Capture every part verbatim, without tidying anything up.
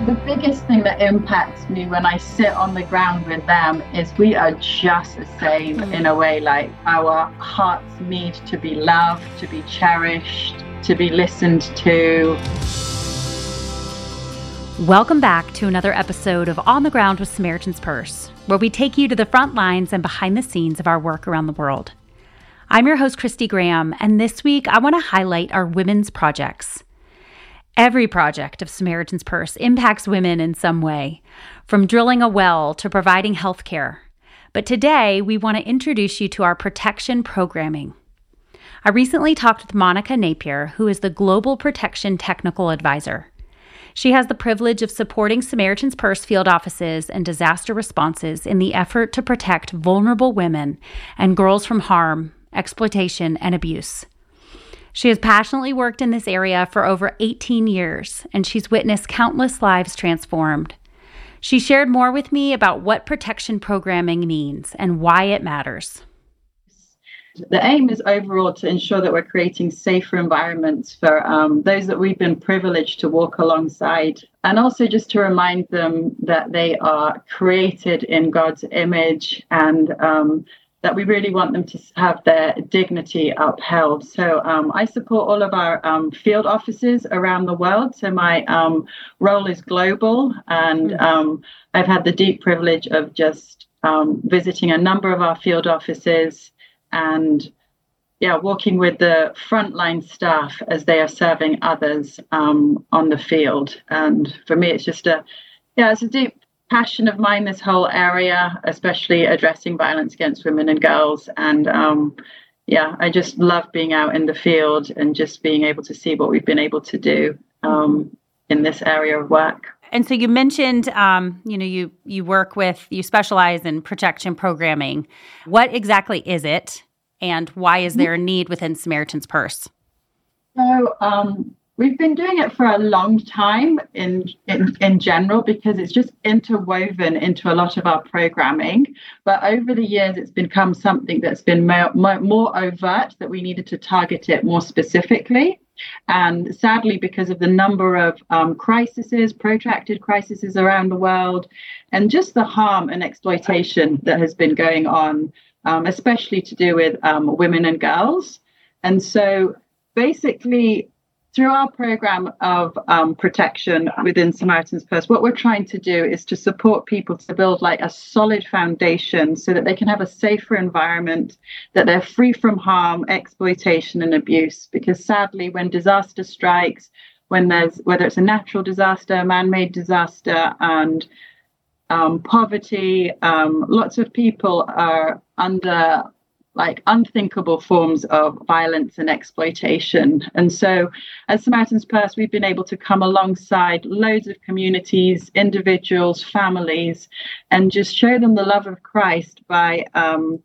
The biggest thing that impacts me when I sit on the ground with them is we are just the same mm. in a way. Like, our hearts need to be loved, to be cherished, to be listened to. Welcome back to another episode of On the Ground with Samaritan's Purse, where we take you to the front lines and behind the scenes of our work around the world. I'm your host, Christy Graham, and this week I want to highlight our women's projects. Every project of Samaritan's Purse impacts women in some way, from drilling a well to providing health care. But today, we want to introduce you to our protection programming. I recently talked with Monica Napier, who is the Global Protection Technical Advisor. She has the privilege of supporting Samaritan's Purse field offices and disaster responses in the effort to protect vulnerable women and girls from harm, exploitation, and abuse. She has passionately worked in this area for over eighteen years, and she's witnessed countless lives transformed. She shared more with me about what protection programming means and why it matters. The aim is overall to ensure that we're creating safer environments for um, those that we've been privileged to walk alongside, and also just to remind them that they are created in God's image and um, that we really want them to have their dignity upheld. So um, I support all of our um, field offices around the world. So my um, role is global, and um, I've had the deep privilege of just um, visiting a number of our field offices and yeah, working with the frontline staff as they are serving others um, on the field. And for me, it's just a, yeah, it's a deep passion of mine, this whole area, especially addressing violence against women and girls. And um, yeah, I just love being out in the field and just being able to see what we've been able to do um, in this area of work. And so you mentioned, um, you know, you, you work with, you specialize in protection programming. What exactly is it, and why is there a need within Samaritan's Purse? So, um, We've been doing it for a long time in, in in general because it's just interwoven into a lot of our programming. But over the years, it's become something that's been more, more, more overt, that we needed to target it more specifically. And sadly, because of the number of um, crises, protracted crises around the world, and just the harm and exploitation that has been going on, um, especially to do with um, women and girls. And so basically, through our program of um, protection within Samaritan's Purse, what we're trying to do is to support people to build like a solid foundation so that they can have a safer environment, that they're free from harm, exploitation, and abuse. Because sadly, when disaster strikes, when there's, whether it's a natural disaster, a man-made disaster, and um, poverty, um, lots of people are under like unthinkable forms of violence and exploitation. And so as Samaritan's Purse, we've been able to come alongside loads of communities, individuals, families, and just show them the love of Christ by um,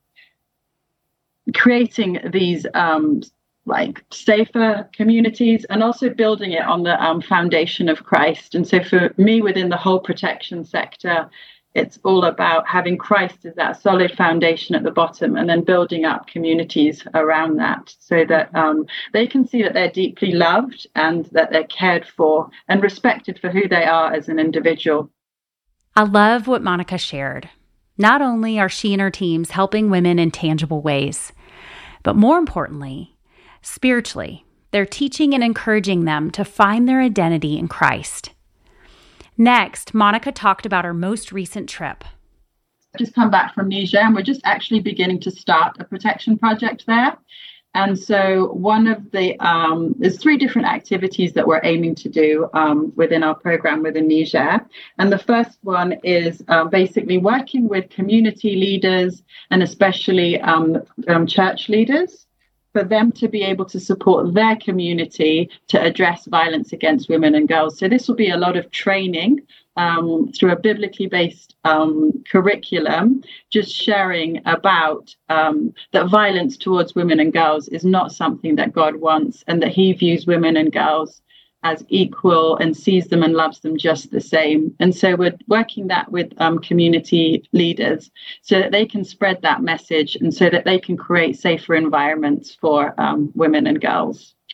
creating these um, like safer communities and also building it on the um, foundation of Christ. And so for me, within the whole protection sector, it's all about having Christ as that solid foundation at the bottom and then building up communities around that so that um, they can see that they're deeply loved and that they're cared for and respected for who they are as an individual. I love what Monica shared. Not only are she and her teams helping women in tangible ways, but more importantly, spiritually, they're teaching and encouraging them to find their identity in Christ. Next, Monica talked about her most recent trip. I've just come back from Niger, and we're just actually beginning to start a protection project there. And so one of the, um, there's three different activities that we're aiming to do um, within our program within Niger. And the first one is uh, basically working with community leaders and especially um, um, church leaders, for them to be able to support their community to address violence against women and girls. So this will be a lot of training um, through a biblically based um, curriculum, just sharing about um, that violence towards women and girls is not something that God wants, and that he views women and girls as equal and sees them and loves them just the same. And so we're working that with um, community leaders so that they can spread that message and so that they can create safer environments for um, women and girls.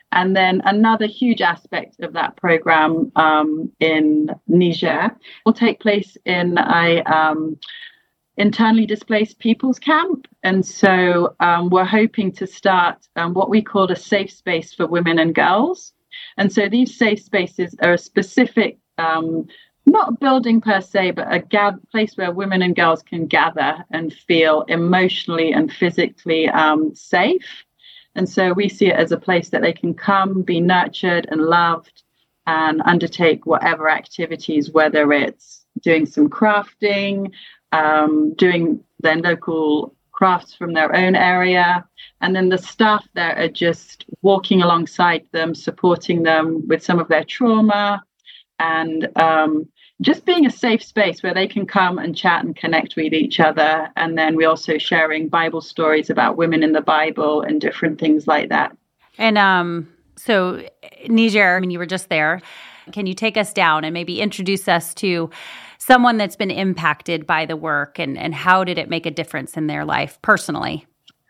And then another huge aspect of that program um, in Niger will take place in a um, internally displaced people's camp. And so um, we're hoping to start um, what we call a safe space for women and girls. And so these safe spaces are a specific, um, not building per se, but a ga- place where women and girls can gather and feel emotionally and physically um, safe. And so we see it as a place that they can come, be nurtured and loved, and undertake whatever activities, whether it's doing some crafting, um, doing their local crafts from their own area. And then the staff there are just walking alongside them, supporting them with some of their trauma, and um, just being a safe space where they can come and chat and connect with each other. And then we're also sharing Bible stories about women in the Bible and different things like that. And um, so Niger, I mean, you were just there. Can you take us down and maybe introduce us to someone that's been impacted by the work, and, and how did it make a difference in their life personally?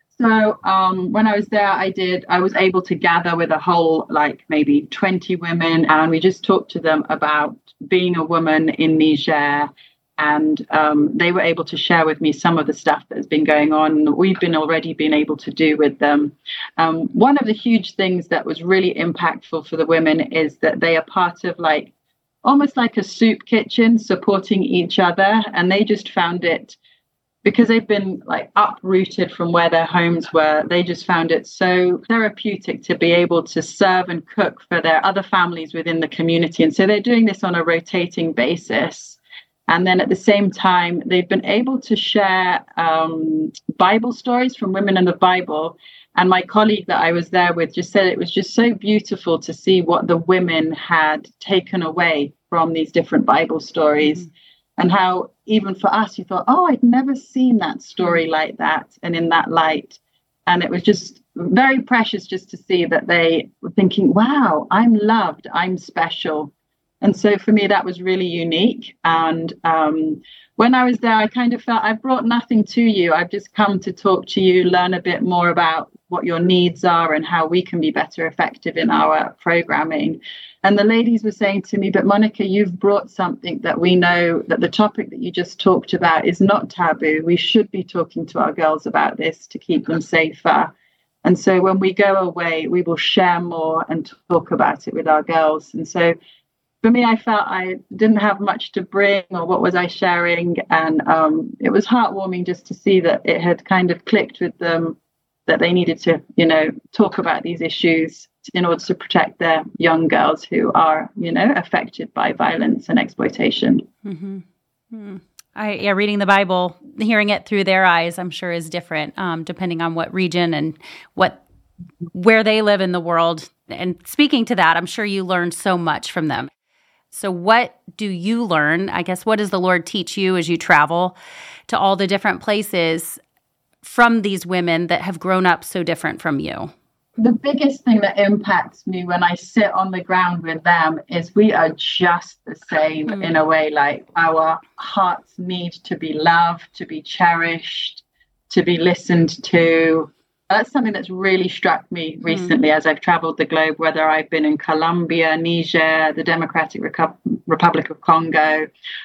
So um, when I was there, I did, I was able to gather with a whole, like maybe twenty women, and we just talked to them about being a woman in Niger. And um, they were able to share with me some of the stuff that has been going on, we've been already been able to do with them. Um, one of the huge things that was really impactful for the women is that they are part of like, almost like a soup kitchen, supporting each other. And they just found it, because they've been like uprooted from where their homes were, they just found it so therapeutic to be able to serve and cook for their other families within the community. And so they're doing this on a rotating basis. And then at the same time, they've been able to share um, Bible stories from women in the Bible. And my colleague that I was there with just said it was just so beautiful to see what the women had taken away from these different Bible stories. Mm-hmm. And how even for us, you thought, oh, I'd never seen that story like that and in that light. And it was just very precious just to see that they were thinking, wow, I'm loved, I'm special. And so for me, that was really unique. And um, when I was there, I kind of felt I've brought nothing to you. I've just come to talk to you, learn a bit more about what your needs are and how we can be better effective in our programming. And the ladies were saying to me, but Monica, you've brought something that we know that the topic that you just talked about is not taboo. We should be talking to our girls about this to keep them safer. And so when we go away, we will share more and talk about it with our girls. And so for me, I felt I didn't have much to bring, or what was I sharing? And um, it was heartwarming just to see that it had kind of clicked with them, that they needed to, you know, talk about these issues in order to protect their young girls who are, you know, affected by violence and exploitation. Mm-hmm. Mm-hmm. I, yeah, reading the Bible, hearing it through their eyes, I'm sure is different, um, depending on what region and what, where they live in the world. And speaking to that, I'm sure you learned so much from them. So what do you learn? I guess, what does the Lord teach you as you travel to all the different places from these women that have grown up so different from you? The biggest thing that impacts me when I sit on the ground with them is we are just the same mm. in a way. Like our hearts need to be loved, to be cherished, to be listened to. That's something that's really struck me recently mm. as I've traveled the globe, whether I've been in Colombia, Niger, the Democratic Reco- Republic of Congo.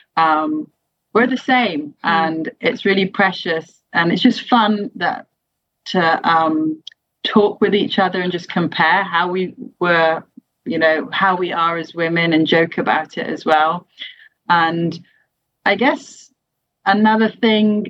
Um, we're the same, mm. and it's really precious. And it's just fun that to um, talk with each other and just compare how we were, you know, how we are as women, and joke about it as well. And I guess another thing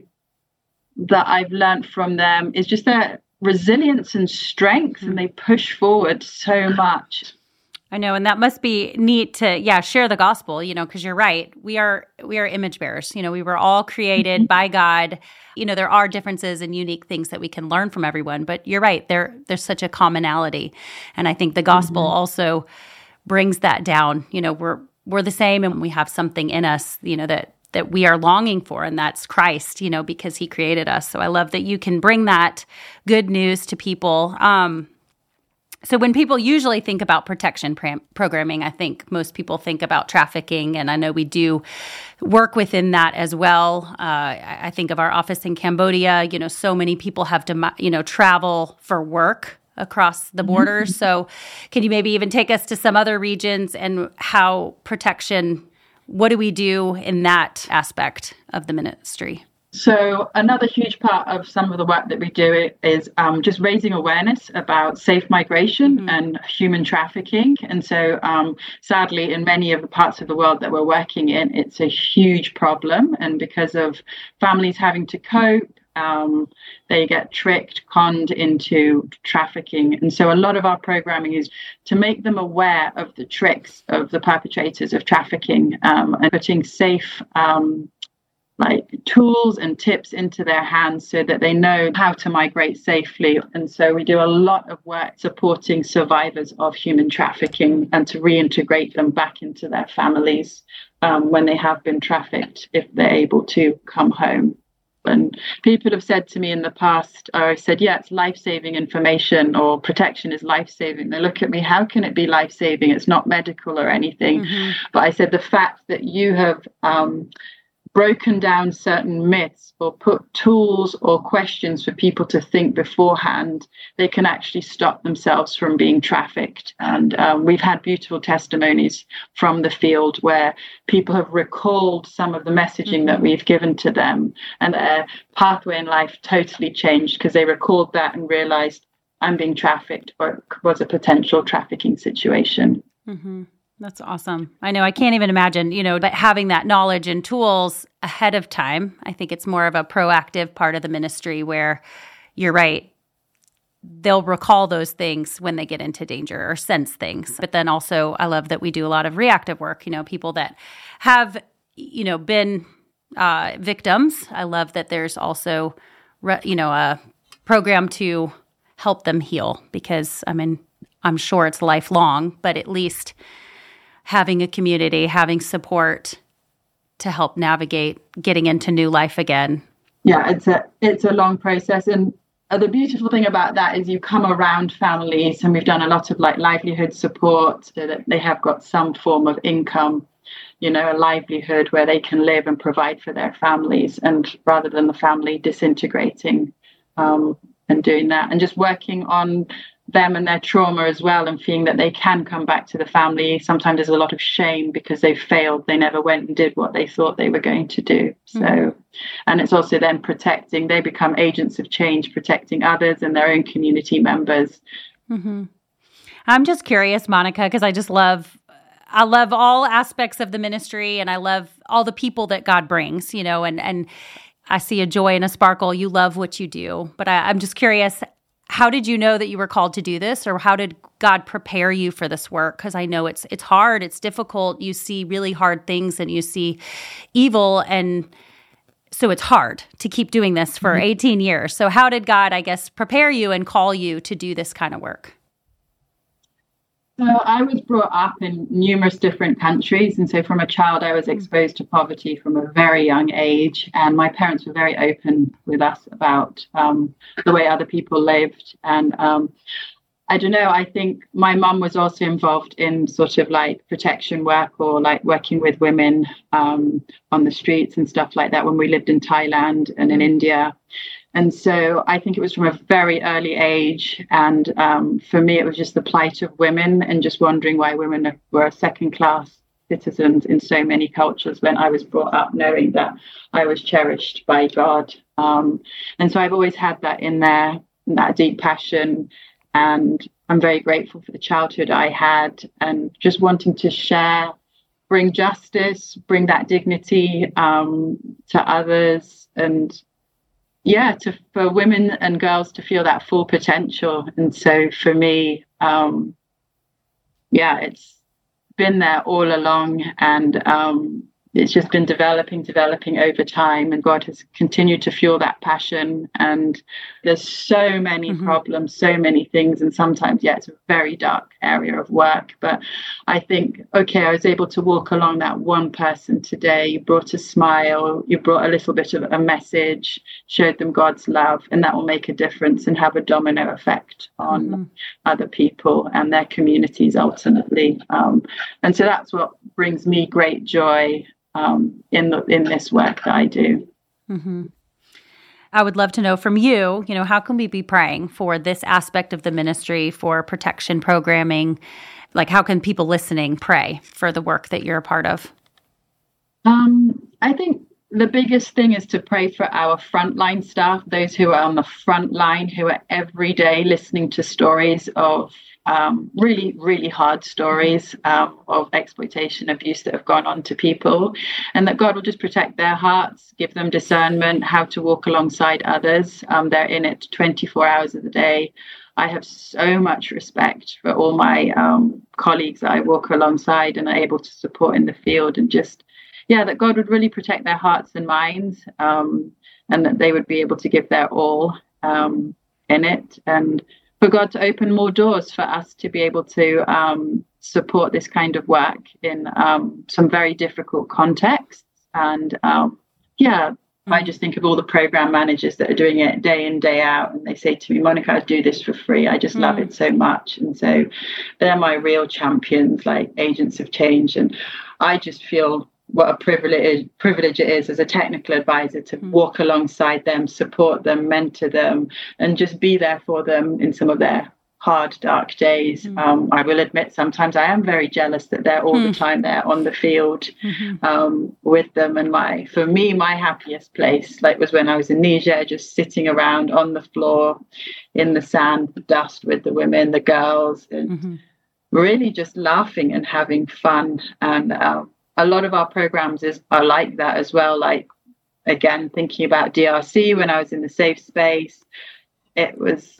that I've learned from them is just their resilience and strength, and they push forward so much. I know, and that must be neat to, yeah, share the gospel, you know, because you're right. We are we are image bearers. You know, we were all created mm-hmm. by God. You know, there are differences and unique things that we can learn from everyone, but you're right. There, there's such a commonality, and I think the gospel mm-hmm. also brings that down. You know, we're we're the same, and we have something in us, you know, that that we are longing for, and that's Christ, you know, because he created us. So I love that you can bring that good news to people. Um, so when people usually think about protection pr- programming, I think most people think about trafficking, and I know we do work within that as well. Uh, I, I think of our office in Cambodia. You know, so many people have to, you know, travel for work across the borders. Mm-hmm. So can you maybe even take us to some other regions and how protection, what do we do in that aspect of the ministry? So another huge part of some of the work that we do is um, just raising awareness about safe migration mm-hmm. and human trafficking. And so um, sadly, in many of the parts of the world that we're working in, it's a huge problem. And because of families having to cope, um, they get tricked, conned into trafficking. And so a lot of our programming is to make them aware of the tricks of the perpetrators of trafficking um, and putting safe um like tools and tips into their hands so that they know how to migrate safely. And so we do a lot of work supporting survivors of human trafficking and to reintegrate them back into their families um, when they have been trafficked, if they're able to come home. And people have said to me in the past, or I said, yeah, it's life-saving information, or protection is life-saving. They look at me, how can it be life-saving? It's not medical or anything. Mm-hmm. But I said, the fact that you have um, broken down certain myths or put tools or questions for people to think beforehand, they can actually stop themselves from being trafficked. And um, we've had beautiful testimonies from the field where people have recalled some of the messaging mm-hmm. that we've given to them, and their pathway in life totally changed because they recalled that and realized, I'm being trafficked, or it was a potential trafficking situation. Mm-hmm. That's awesome. I know I can't even imagine, you know, but having that knowledge and tools ahead of time. I think it's more of a proactive part of the ministry where you're right. They'll recall those things when they get into danger or sense things. But then also I love that we do a lot of reactive work, you know, people that have, you know, been uh, victims. I love that there's also, re- you know, a program to help them heal because, I mean, I'm sure it's lifelong, but at least having a community, having support to help navigate getting into new life again. Yeah, it's a it's a long process. And the beautiful thing about that is you come around families, and we've done a lot of like livelihood support so that they have got some form of income, you know, a livelihood where they can live and provide for their families, and rather than the family disintegrating um, and doing that, and just working on them and their trauma as well, and feeling that they can come back to the family. Sometimes there's a lot of shame because they failed. They never went and did what they thought they were going to do. So, mm-hmm. and it's also then protecting, they become agents of change, protecting others and their own community members. Mm-hmm. I'm just curious, Monica, because I just love, I love all aspects of the ministry, and I love all the people that God brings, you know, and, and I see a joy and a sparkle. You love what you do, but I, I'm just curious, how did you know that you were called to do this, or how did God prepare you for this work? Because I know it's it's hard, it's difficult. You see really hard things, and you see evil, and so it's hard to keep doing this for mm-hmm. eighteen years. So how did God, I guess, prepare you and call you to do this kind of work? So I was brought up in numerous different countries. And so from a child, I was exposed to poverty from a very young age. And my parents were very open with us about um, the way other people lived. And um, I don't know, I think my mum was also involved in sort of like protection work, or like working with women um, on the streets and stuff like that when we lived in Thailand and in India. And so I think it was from a very early age. And um, for me, it was just the plight of women, and just wondering why women were second-class citizens in so many cultures, when I was brought up knowing that I was cherished by God. Um, and so I've always had that in there, that deep passion. And I'm very grateful for the childhood I had, and just wanting to share, bring justice, bring that dignity um, to others, and yeah, to for women and girls to feel that full potential. And so for me, um, yeah, it's been there all along, and um, it's just been developing, developing over time, and God has continued to fuel that passion. And there's so many mm-hmm. problems, so many things, and sometimes, yeah, it's a very dark area of work. But I think, okay, I was able to walk along that one person today. You brought a smile, you brought a little bit of a message, showed them God's love, and that will make a difference and have a domino effect on mm-hmm. other people and their communities ultimately. Um, and so that's what brings me great joy Um, in the in this work that I do. Mm-hmm. I would love to know from you, you know, how can we be praying for this aspect of the ministry, for protection programming? Like, how can people listening pray for the work that you're a part of? Um, I think the biggest thing is to pray for our frontline staff, those who are on the front line, who are every day listening to stories of um, really, really hard stories um, of exploitation, abuse that have gone on to people, and that God will just protect their hearts, give them discernment, how to walk alongside others. Um, they're in it twenty-four hours of the day. I have so much respect for all my um, colleagues that I walk alongside and are able to support in the field, and just, yeah, that God would really protect their hearts and minds, um, and that they would be able to give their all um, in it, and for God to open more doors for us to be able to um, support this kind of work in um, some very difficult contexts. And um, yeah, I just think of all the program managers that are doing it day in, day out, and they say to me, Monica, I do this for free. I just mm. love it so much. And so they're my real champions, like agents of change. And I just feel what a privilege privilege it is as a technical advisor to mm. walk alongside them, support them, mentor them, and just be there for them in some of their hard, dark days. Mm. Um, I will admit sometimes I am very jealous that they're all mm. the time there on the field mm-hmm. um, with them. And my, for me, my happiest place, like, was when I was in Niger, just sitting around on the floor in the sand, the dust with the women, the girls, and mm-hmm. really just laughing and having fun. And um, a lot of our programs is are like that as well. Like, again, thinking about D R C, when I was in the safe space, it was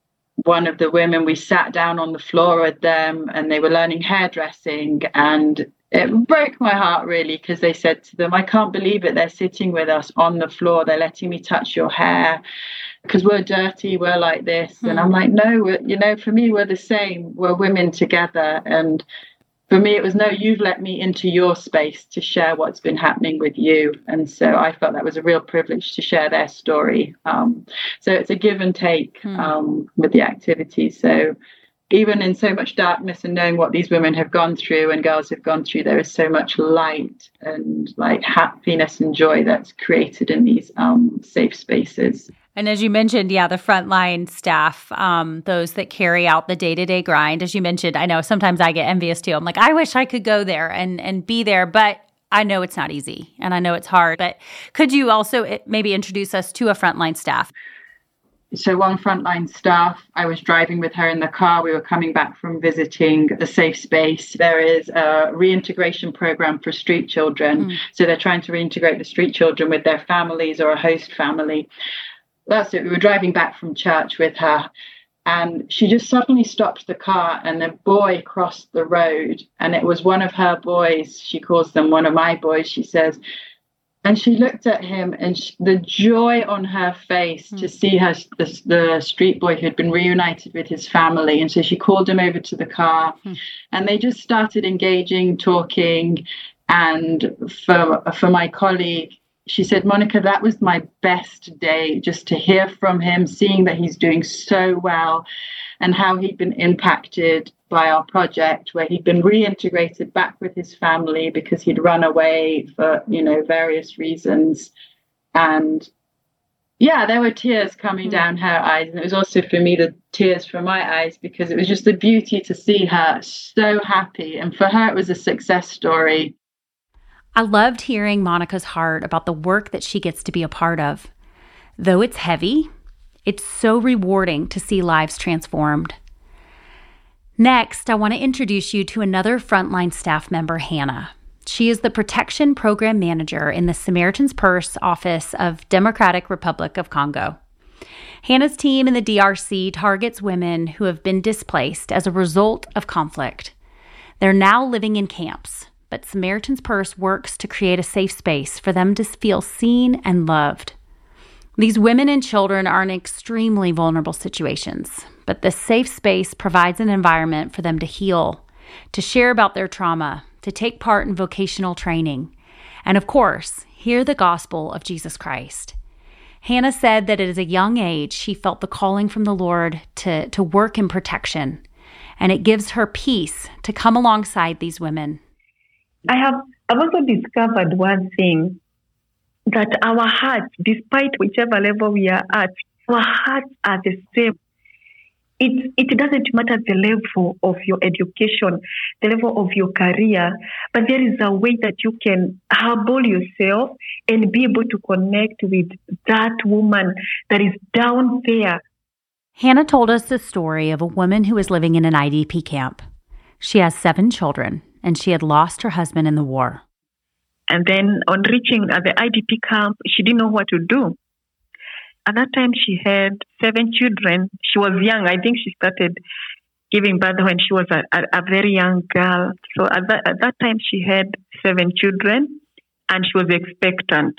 one of the women, we sat down on the floor with them and they were learning hairdressing, and it broke my heart really, because they said to them, I can't believe it, they're sitting with us on the floor, they're letting me touch your hair because we're dirty, we're like this. Mm. And I'm like, no, we're, you know, for me, we're the same, we're women together. And for me, it was, no, you've let me into your space to share what's been happening with you. And so I felt that was a real privilege to share their story. Um, so it's a give and take mm. um, with the activity. So even in so much darkness and knowing what these women have gone through and girls have gone through, there is so much light and like happiness and joy that's created in these um, safe spaces. And as you mentioned, yeah, the frontline staff, um, those that carry out the day-to-day grind, as you mentioned, I know sometimes I get envious too. I'm like, I wish I could go there and, and be there, but I know it's not easy and I know it's hard. But could you also maybe introduce us to a frontline staff? So one frontline staff, I was driving with her in the car. We were coming back from visiting the safe space. There is a reintegration program for street children. Mm. So they're trying to reintegrate the street children with their families or a host family. That's it. We were driving back from church with her, and she just suddenly stopped the car, and a boy crossed the road, and it was one of her boys. She calls them one of my boys, she says. And she looked at him, and she, the joy on her face mm. to see her, the, the street boy who had been reunited with his family. And so she called him over to the car, mm. and they just started engaging, talking. And for for my colleague, she said, Monica, that was my best day, just to hear from him, seeing that he's doing so well and how he'd been impacted by our project, where he'd been reintegrated back with his family because he'd run away for, you know, various reasons. And yeah, there were tears coming down her eyes. And it was also for me, the tears from my eyes, because it was just the beauty to see her so happy. And for her, it was a success story. I loved hearing Monica's heart about the work that she gets to be a part of. Though it's heavy, it's so rewarding to see lives transformed. Next, I want to introduce you to another frontline staff member, Hannah. She is the Protection Program Manager in the Samaritan's Purse Office of Democratic Republic of Congo. Hannah's team in the D R C targets women who have been displaced as a result of conflict. They're now living in camps, but Samaritan's Purse works to create a safe space for them to feel seen and loved. These women and children are in extremely vulnerable situations, but this safe space provides an environment for them to heal, to share about their trauma, to take part in vocational training, and of course, hear the gospel of Jesus Christ. Hannah said that at a young age, she felt the calling from the Lord to, to work in protection, and it gives her peace to come alongside these women. I have I've also discovered one thing. that our hearts, despite whichever level we are at, our hearts are the same. It, it doesn't matter the level of your education, the level of your career, but there is a way that you can humble yourself and be able to connect with that woman that is down there. Hannah told us the story of a woman who was living in an I D P camp. She has seven children, and she had lost her husband in the war. And then on reaching at the I D P camp, she didn't know what to do. At that time, she had seven children. She was young. I think she started giving birth when she was a, a, a very young girl. So at that, at that time, she had seven children, and she was expectant.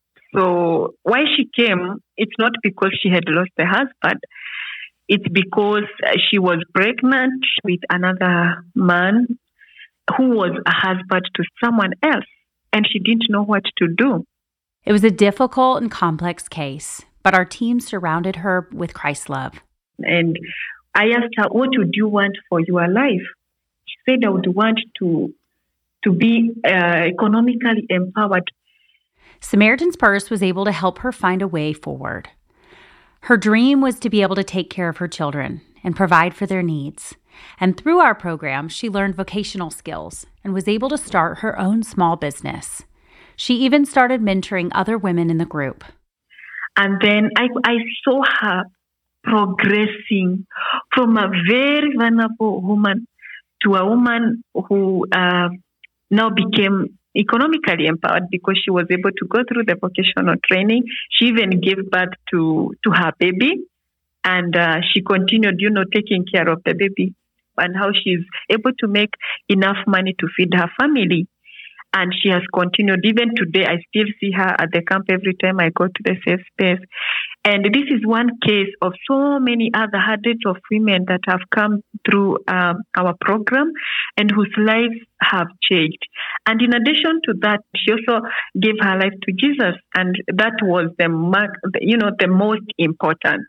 So why she came, it's not because she had lost her husband. It's because she was pregnant with another man who was a husband to someone else, and she didn't know what to do. It was a difficult and complex case, but our team surrounded her with Christ's love. And I asked her, what would you want for your life? She said, I would want to, to be uh, economically empowered. Samaritan's Purse was able to help her find a way forward. Her dream was to be able to take care of her children and provide for their needs. And through our program, she learned vocational skills and was able to start her own small business. She even started mentoring other women in the group. And then I, I saw her progressing from a very vulnerable woman to a woman who uh, now became economically empowered because she was able to go through the vocational training. She even gave birth to, to her baby, and uh, she continued, you know, taking care of the baby and how she's able to make enough money to feed her family. And she has continued. Even today, I still see her at the camp every time I go to the safe space. And this is one case of so many other hundreds of women that have come through um, our program and whose lives have changed. And in addition to that, she also gave her life to Jesus. And that was the mark, you know, the most important.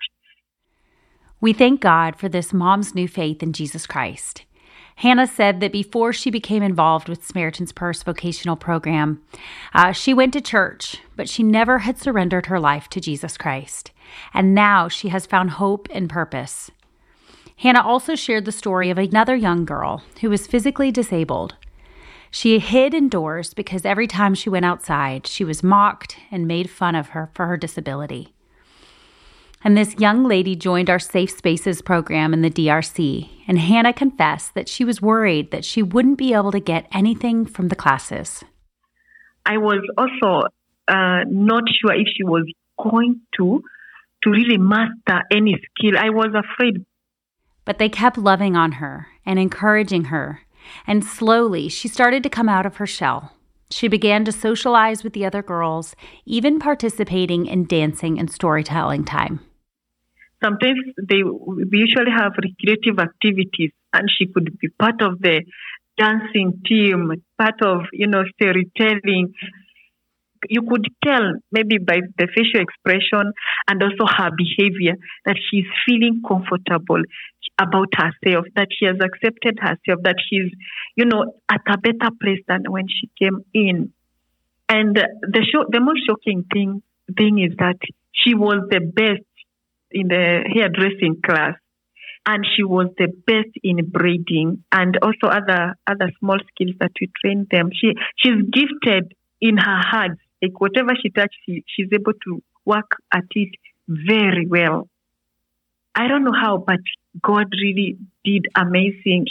We thank God for this mom's new faith in Jesus Christ. Hannah said that before she became involved with Samaritan's Purse vocational program, uh, she went to church, but she never had surrendered her life to Jesus Christ. And now she has found hope and purpose. Hannah also shared the story of another young girl who was physically disabled. She hid indoors because every time she went outside, she was mocked and made fun of her for her disability. And this young lady joined our Safe Spaces program in the D R C, and Hannah confessed that she was worried that she wouldn't be able to get anything from the classes. I was also uh, not sure if she was going to, to really master any skill. I was afraid. But they kept loving on her and encouraging her, and slowly she started to come out of her shell. She began to socialize with the other girls, even participating in dancing and storytelling time. Sometimes they we usually have recreative activities, and she could be part of the dancing team, part of, you know, storytelling. You could tell maybe by the facial expression and also her behavior that she's feeling comfortable about herself, that she has accepted herself, that she's, you know, at a better place than when she came in. And the show, the most shocking thing, thing is that she was the best in the hairdressing class, and she was the best in braiding and also other other small skills that we train them. She she's gifted in her hands. Like whatever she touches, she, she's able to work at it very well. I don't know how, but God really did amazing.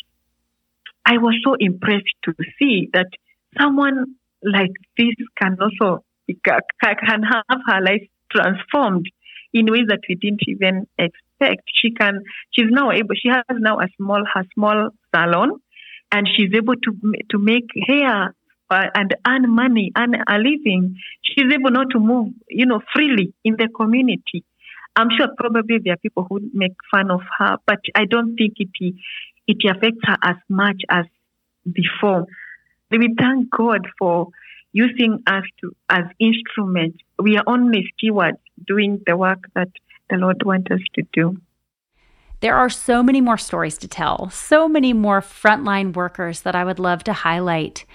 I was so impressed to see that someone like this can also can have her life transformed in ways that we didn't even expect. She can, she's now able, she has now a small, her small salon, and she's able to to make hair uh, and earn money, earn a living. She's able not to move, you know, freely in the community. I'm sure probably there are people who make fun of her, but I don't think it it affects her as much as before. We thank God for using us to as instruments. We are only stewards doing the work that the Lord wants us to do. There are so many more stories to tell, so many more frontline workers that I would love to highlight.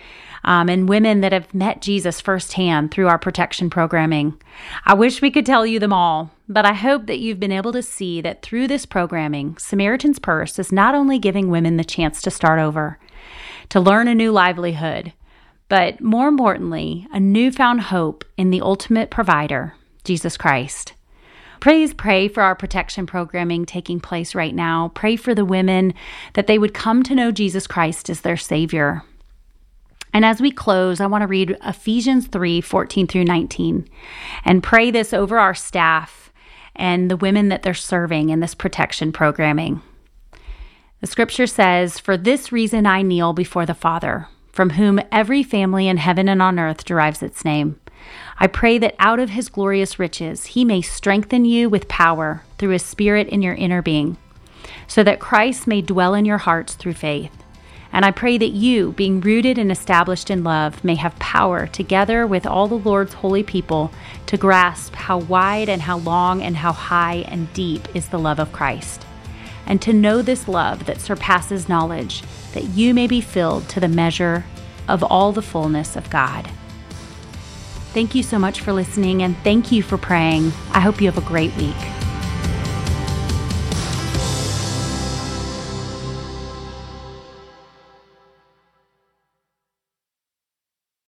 um, and women that have met Jesus firsthand through our protection programming. I wish we could tell you them all, but I hope that you've been able to see that through this programming, Samaritan's Purse is not only giving women the chance to start over, to learn a new livelihood, but more importantly, a newfound hope in the ultimate provider, Jesus Christ. Please pray for our protection programming taking place right now. Pray for the women that they would come to know Jesus Christ as their Savior. And as we close, I want to read Ephesians three, fourteen through nineteen, and pray this over our staff and the women that they're serving in this protection programming. The scripture says, "For this reason I kneel before the Father, from whom every family in heaven and on earth derives its name. I pray that out of his glorious riches he may strengthen you with power through his Spirit in your inner being, so that Christ may dwell in your hearts through faith. And I pray that you, being rooted and established in love, may have power, together with all the Lord's holy people, to grasp how wide and how long and how high and deep is the love of Christ, and to know this love that surpasses knowledge, that you may be filled to the measure of all the fullness of God." Thank you so much for listening, and thank you for praying. I hope you have a great week.